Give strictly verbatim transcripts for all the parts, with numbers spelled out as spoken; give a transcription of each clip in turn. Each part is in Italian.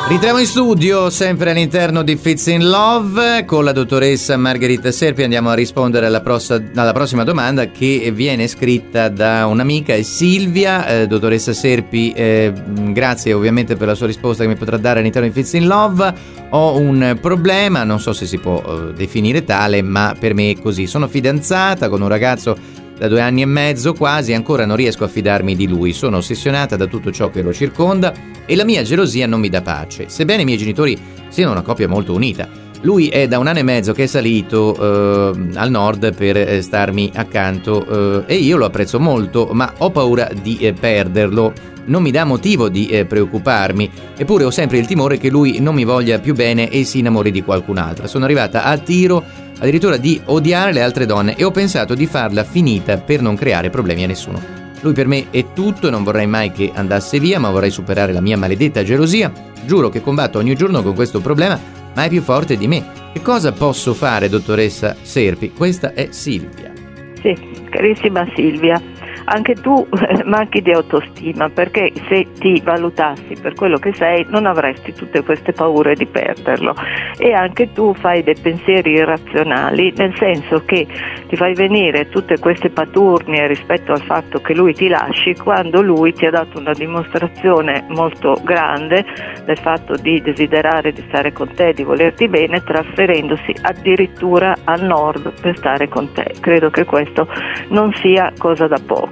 Rientriamo in studio, sempre all'interno di Fits in Love, con la dottoressa Margherita Serpi. Andiamo a rispondere alla, prossa, alla prossima domanda che viene scritta da un'amica, è Silvia. Eh, dottoressa Serpi, eh, grazie ovviamente per la sua risposta che mi potrà dare all'interno di Fits in Love. Ho un problema, non so se si può eh, definire tale, ma per me è così. Sono fidanzata con un ragazzo da due anni e mezzo quasi, ancora non riesco a fidarmi di lui, sono ossessionata da tutto ciò che lo circonda e la mia gelosia non mi dà pace, sebbene i miei genitori siano una coppia molto unita. Lui è da un anno e mezzo che è salito eh, al nord per eh, starmi accanto eh, e io lo apprezzo molto, ma ho paura di eh, perderlo. Non mi dà motivo di eh, preoccuparmi, eppure ho sempre il timore che lui non mi voglia più bene e si innamori di qualcun'altra. Sono arrivata a tiro addirittura di odiare le altre donne e ho pensato di farla finita per non creare problemi a nessuno. Lui per me è tutto e non vorrei mai che andasse via, ma vorrei superare la mia maledetta gelosia. Giuro che combatto ogni giorno con questo problema, ma è più forte di me. Che cosa posso fare, dottoressa Serpi? Questa è Silvia. Sì, carissima Silvia, anche tu manchi di autostima, perché se ti valutassi per quello che sei non avresti tutte queste paure di perderlo, e anche tu fai dei pensieri irrazionali, nel senso che ti fai venire tutte queste paturnie rispetto al fatto che lui ti lasci, quando lui ti ha dato una dimostrazione molto grande del fatto di desiderare di stare con te, di volerti bene, trasferendosi addirittura al nord per stare con te. Credo che questo non sia cosa da poco.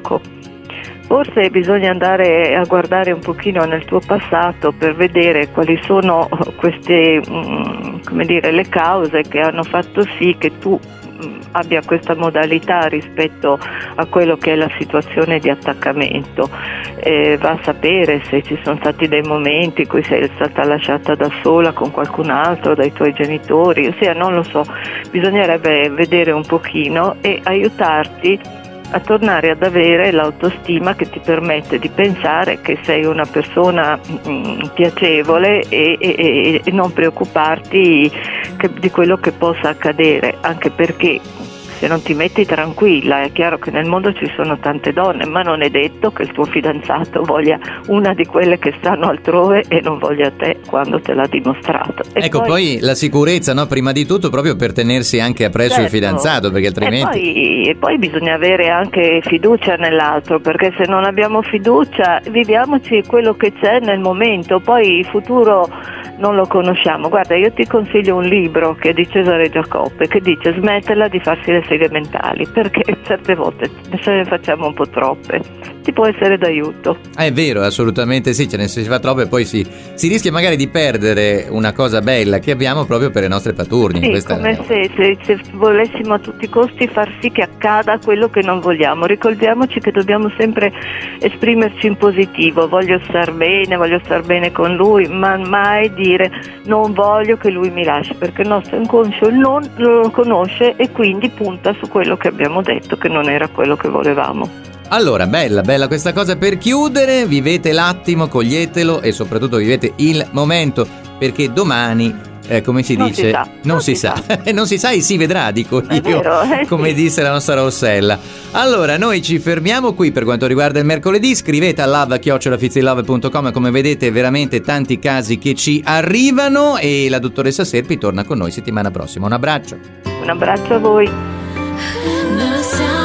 Forse bisogna andare a guardare un pochino nel tuo passato per vedere quali sono queste, come dire, le cause che hanno fatto sì che tu abbia questa modalità rispetto a quello che è la situazione di attaccamento. Eh, va a sapere se ci sono stati dei momenti in cui sei stata lasciata da sola con qualcun altro, dai tuoi genitori, ossia non lo so, bisognerebbe vedere un pochino e aiutarti a tornare ad avere l'autostima che ti permette di pensare che sei una persona mh, piacevole e, e, e non preoccuparti che, di quello che possa accadere, anche perché se non ti metti tranquilla è chiaro che nel mondo ci sono tante donne, ma non è detto che il tuo fidanzato voglia una di quelle che stanno altrove e non voglia te quando te l'ha dimostrato. E ecco, poi, poi la sicurezza, no? Prima di tutto proprio per tenersi anche appresso certo, il fidanzato, perché altrimenti... E poi, e poi bisogna avere anche fiducia nell'altro, perché se non abbiamo fiducia viviamoci quello che c'è nel momento, poi il futuro non lo conosciamo. Guarda, io ti consiglio un libro che è di Cesare Giacoppi, che dice: smettila di farsi le seghe mentali, perché certe volte ce ne facciamo un po' troppe, ti può essere d'aiuto. Ah, è vero, assolutamente sì, ce ne si fa troppe e poi si, si rischia magari di perdere una cosa bella che abbiamo proprio per le nostre paturnie. Sì, Questa come è... se, se, se volessimo a tutti i costi far sì che accada quello che non vogliamo. Ricordiamoci che dobbiamo sempre esprimerci in positivo: voglio star bene, voglio star bene con lui, ma mai dire non voglio che lui mi lasci, perché il nostro inconscio non lo conosce e quindi punta su quello che abbiamo detto che non era quello che volevamo. Allora, bella, bella questa cosa. Per chiudere, vivete l'attimo, coglietelo e soprattutto vivete il momento, perché domani, eh, come si non dice, si sa, non, non si, si sa, sa. non si sa e si vedrà, dico È io, vero, eh, come sì. disse la nostra Rossella. Allora, noi ci fermiamo qui per quanto riguarda il mercoledì. Scrivete a love chiocciola fitsinlove punto com, come vedete veramente tanti casi che ci arrivano, e la dottoressa Serpi torna con noi settimana prossima. Un abbraccio. Un abbraccio a voi.